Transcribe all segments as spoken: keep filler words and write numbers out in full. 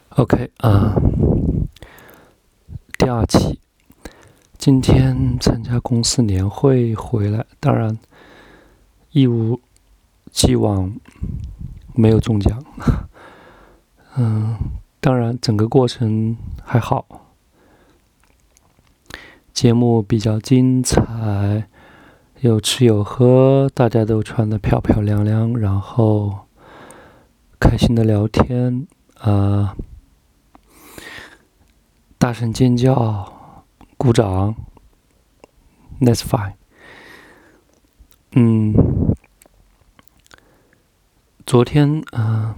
OK 啊、第二期，今天参加公司年会回来，当然一如既往没有中奖，嗯，当然整个过程还好，节目比较精彩，有吃有喝，大家都穿得漂漂亮亮，然后开心的聊天，啊、呃。大声尖叫，鼓掌 ，That's fine。嗯，昨天啊、呃，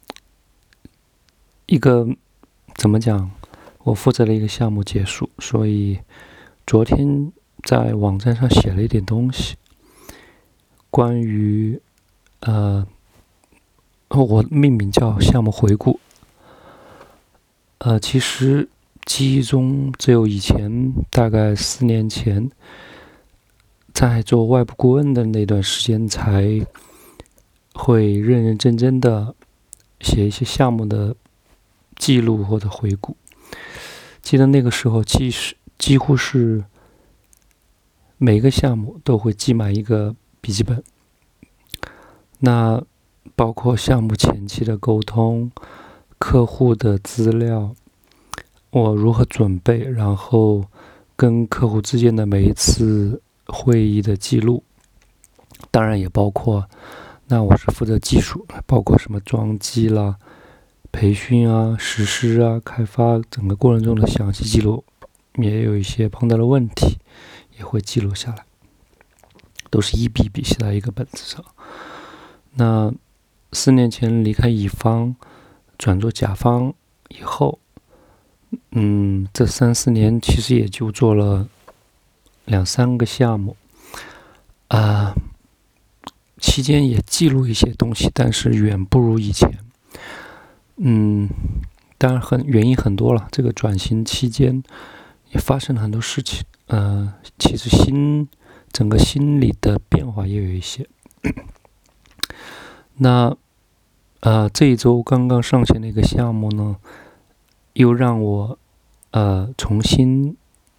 一个怎么讲？我负责的一个项目结束，所以昨天在网站上写了一点东西，关于呃，我命名叫项目回顾。呃，其实。记忆中只有以前大概四年前在做外部顾问的那段时间才会认认真真的写一些项目的记录或者回顾。记得那个时候几是几乎是每个项目都会记满一个笔记本，那包括项目前期的沟通、客户的资料，我如何准备，然后跟客户之间的每一次会议的记录，当然也包括，那我是负责技术，包括什么装机啦、培训啊、实施啊、开发整个过程中的详细记录，也有一些碰到的问题也会记录下来，都是一笔笔写在一个本子上。那四年前离开乙方，转做甲方以后。嗯，这三四年其实也就做了两三个项目，啊、呃，期间也记录一些东西，但是远不如以前。嗯，当然很原因很多了，这个转型期间也发生了很多事情，呃，其实心整个心理的变化也有一些。那呃，这一周刚刚上线的一个项目呢。又让我呃重新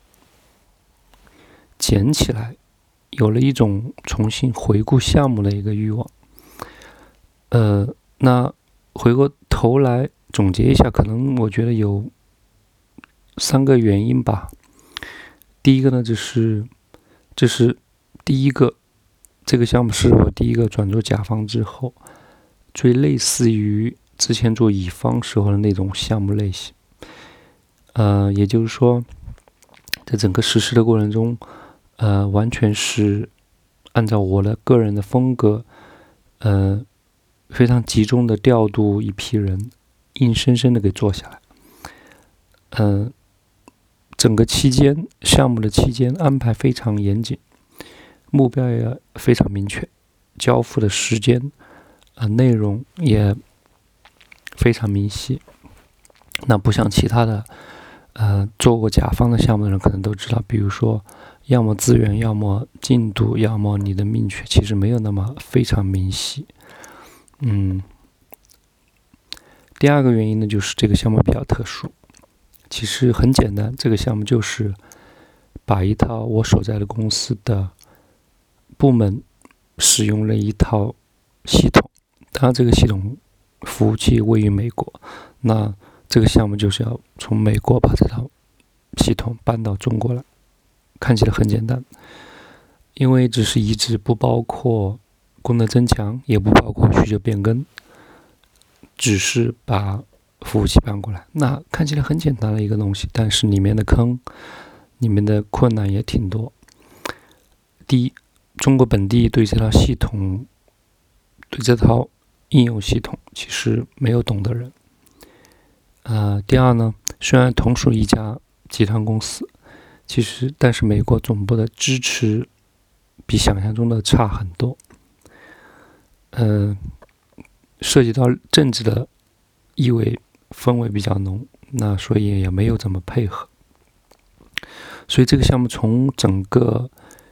捡起来，有了一种重新回顾项目的一个欲望。呃，那回过头来总结一下，可能我觉得有三个原因吧。第一个呢，就是这是第一个这个项目是我第一个转做甲方之后，最类似于之前做乙方时候的那种项目类型。呃，也就是说，在整个实施的过程中，呃，完全是按照我的个人的风格，呃，非常集中的调度一批人，硬生生的给做下来。嗯、呃，整个期间项目的期间安排非常严谨，目标也非常明确，交付的时间啊、呃、内容也非常明晰。那不像其他的。呃，做过甲方的项目的人可能都知道，比如说，要么资源，要么进度，要么你的命确，其实没有那么非常明晰。嗯，第二个原因呢，就是这个项目比较特殊。其实很简单，这个项目就是把一套我所在的公司的部门使用了一套系统，当然这个系统服务器位于美国，那。这个项目就是要从美国把这套系统搬到中国来，看起来很简单，因为只是移植，不包括功能增强，也不包括需求变更，只是把服务器搬过来。那看起来很简单的一个东西，但是里面的坑，里面的困难也挺多。第一，中国本地对这套系统，对这套应用系统其实没有懂的人。呃，第二呢，虽然同属一家集团公司，其实但是美国总部的支持比想象中的差很多。呃，涉及到政治的意味氛围比较浓，那所以也没有怎么配合。所以这个项目从整个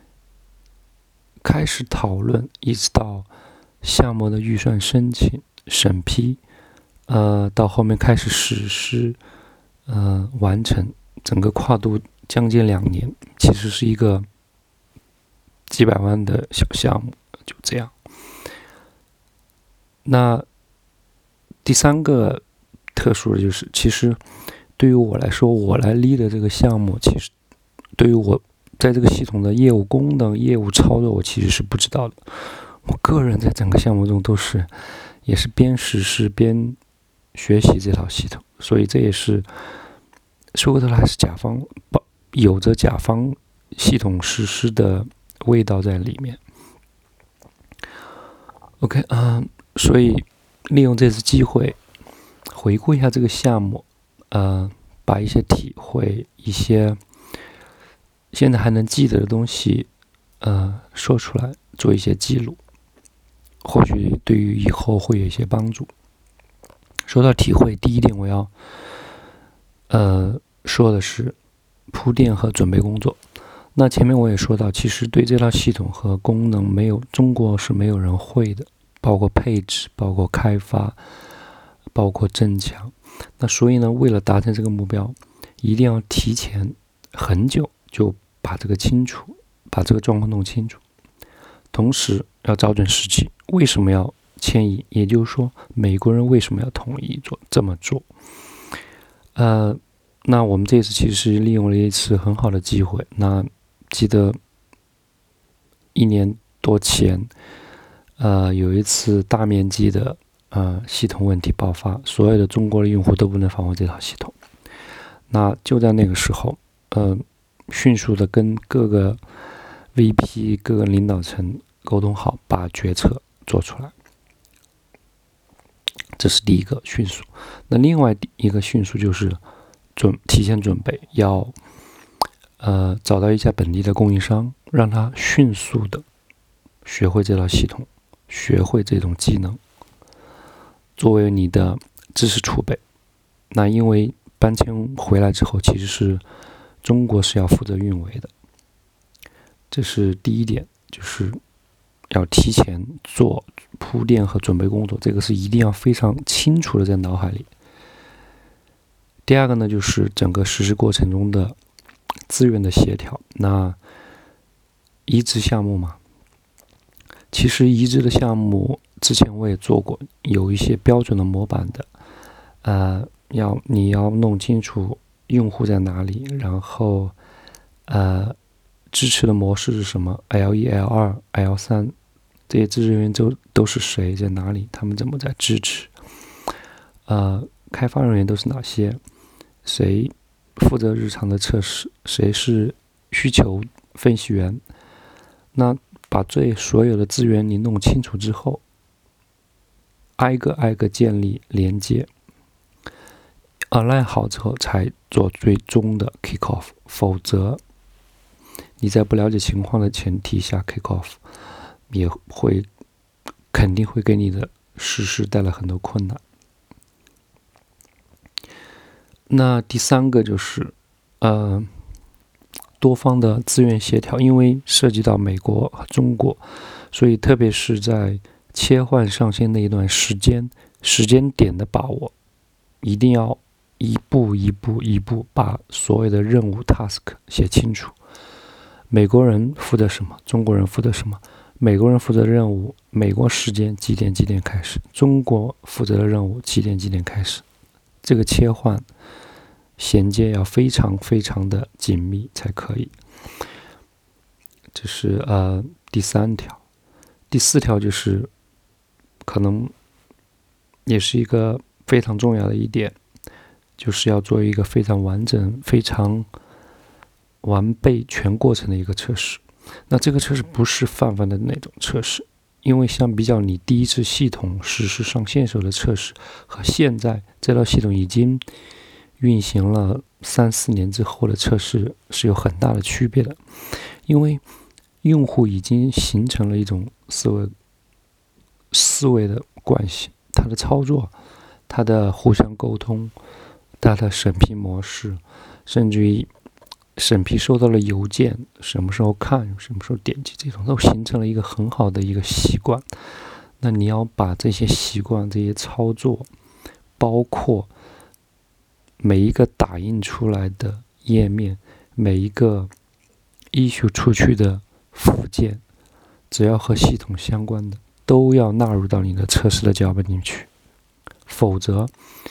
开始讨论，一直到项目的预算申请、审批， 呃，到后面开始实施，呃，完成，整个跨度将近两年，其实是一个几百万的小项目，就这样。那第三个特殊的就是，其实对于我来说，我来 lead 的这个项目，其实对于我在这个系统的业务功能、业务操作，我其实是不知道的。我个人在整个项目中都是，也是边实施边学习这套系统，所以这也是说回头来还是甲方有着甲方系统实施的味道在里面。OK 啊、呃，所以利用这次机会回顾一下这个项目，呃，把一些体会、一些现在还能记得的东西，呃，说出来，做一些记录，或许对于以后会有一些帮助。说到体会，第一点我要呃说的是铺垫和准备工作。那前面我也说到，其实对这套系统和功能没有中国是没有人会的，包括配置，包括开发，包括增强。那所以呢，为了达成这个目标，一定要提前很久就把这个清楚，把这个状况弄清楚。同时要找准时机，为什么要迁移？也就是说，美国人为什么要统一做这么做？呃，那我们这次其实是利用了一次很好的机会。那记得一年多前，呃，有一次大面积的呃系统问题爆发，所有的中国的用户都不能访问这套系统。那就在那个时候，呃，迅速的跟各个 V P、各个领导层沟通好，把决策做出来。这是第一个迅速。那另外一个迅速就是准提前准备，要呃找到一家本地的供应商，让他迅速的学会这套系统，学会这种技能，作为你的知识储备。那因为搬迁回来之后，其实是中国是要负责运维的，这是第一点，就是要提前做铺垫和准备工作，这个是一定要非常清楚的在脑海里。第二个呢，就是整个实施过程中的资源的协调。那移植项目嘛，其实移植的项目之前我也做过，有一些标准的模板的，呃，要你要弄清楚用户在哪里，然后呃支持的模式是什么 ，L 一、L 二、L 三。这些支持人员都都是谁，在哪里？他们怎么在支持？呃，开发人员都是哪些？谁负责日常的测试？谁是需求分析员？那把这所有的资源你弄清楚之后，挨个挨个建立连接 ，align 好之后才做最终的 kick off， 否则你在不了解情况的前提下 kick off。也会肯定会给你的实施带来很多困难。那第三个就是呃多方的资源协调，因为涉及到美国和中国，所以特别是在切换上线那一段时间时间点的把握，一定要一步一步一步把所有的任务 task 写清楚。美国人负责什么，中国人负责什么，美国人负责任务，美国时间几点几点开始，中国负责的任务几点几点开始，这个切换衔接要非常非常的紧密才可以。这是呃第三条。第四条就是可能也是一个非常重要的一点，就是要做一个非常完整、非常完备全过程的一个测试。那这个测试不是泛泛的那种测试，因为相比较你第一次系统实施上线时候的测试和现在这套系统已经运行了三四年之后的测试是有很大的区别的。因为用户已经形成了一种思维思维的惯性，它的操作，它的互相沟通，它的审批模式，甚至于审批收到了邮件，什么时候看，什么时候点击，这种都形成了一个很好的一个习惯。那你要把这些习惯、这些操作包括每一个打印出来的页面，每一个 issue 出去的附件，只要和系统相关的，都要纳入到你的测试的脚本里去，否则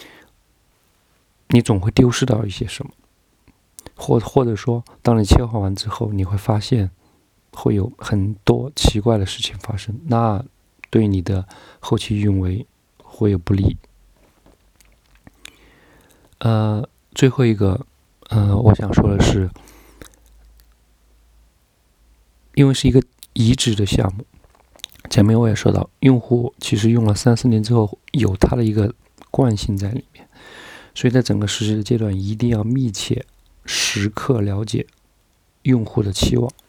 你总会丢失到一些什么，或或者说，当你切换完之后，你会发现会有很多奇怪的事情发生，那对你的后期运维会有不利。呃，最后一个，呃，我想说的是，因为是一个移植的项目，前面我也说到，用户其实用了三四年之后，有他的一个惯性在里面，所以在整个实施的阶段，一定要密切、时刻了解用户的期望，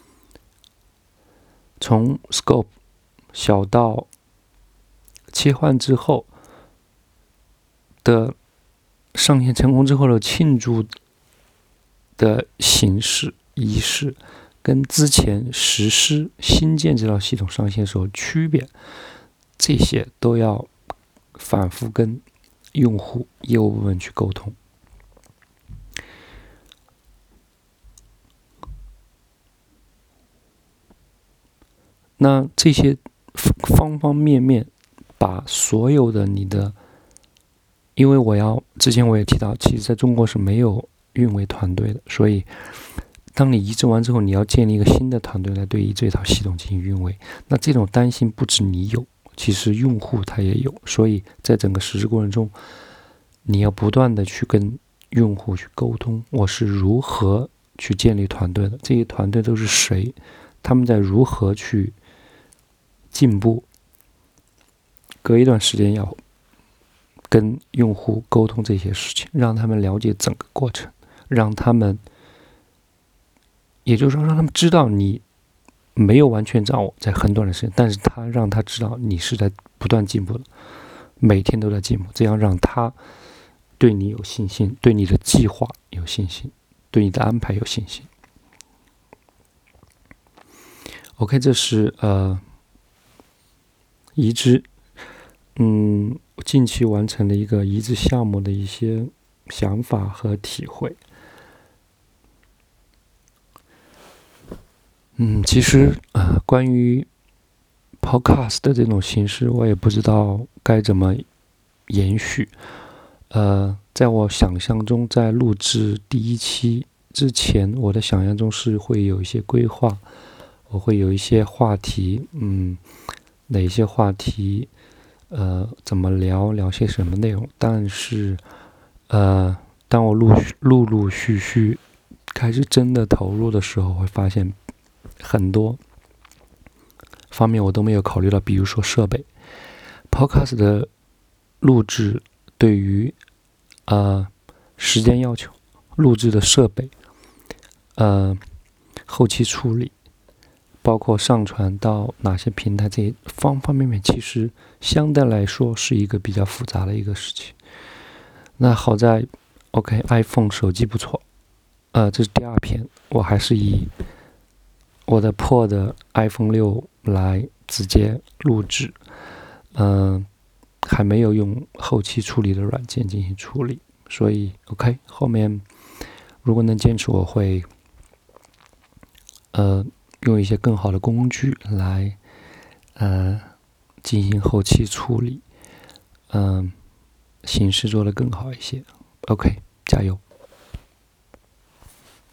从 scope 小到切换之后的上线成功之后的庆祝的形式仪式，跟之前实施新建这套系统上线的时候区别，这些都要反复跟用户业务部门去沟通。那这些方方面面，把所有的你的，因为我要之前我也提到，其实在中国是没有运维团队的，所以当你移植完之后，你要建立一个新的团队来对于这套系统进行运维。那这种担心不止你有，其实用户他也有，所以在整个实施过程中，你要不断的去跟用户去沟通，我是如何去建立团队的，这些团队都是谁，他们在如何去进步，隔一段时间要跟用户沟通这些事情，让他们了解整个过程，让他们，也就是说让他们知道你没有完全掌握在很短的时间，但是他让他知道你是在不断进步的，每天都在进步，这样让他对你有信心，对你的计划有信心，对你的安排有信心。OK， 这是呃移植，嗯，近期完成的一个移植项目的一些想法和体会。嗯，其实呃，关于 podcast 的这种形式，我也不知道该怎么延续。呃，在我想象中，在录制第一期之前，我的想象中是会有一些规划，我会有一些话题，嗯，哪些话题，呃，怎么聊，聊些什么内容。但是，呃，当我陆续陆陆续续开始真的投入的时候，会发现很多方面我都没有考虑到，比如说设备 ，podcast 的录制对于呃时间要求、录制的设备、呃后期处理，包括上传到哪些平台，这些方方面面，其实相对来说是一个比较复杂的一个事情。那好在 ，OK， iPhone 手机不错，呃，这是第二篇，我还是以我的破的 iPhone 六来直接录制，嗯、呃，还没有用后期处理的软件进行处理，所以 OK， 后面如果能坚持，我会呃用一些更好的工具来呃进行后期处理，嗯、呃，形式做得更好一些。OK， 加油！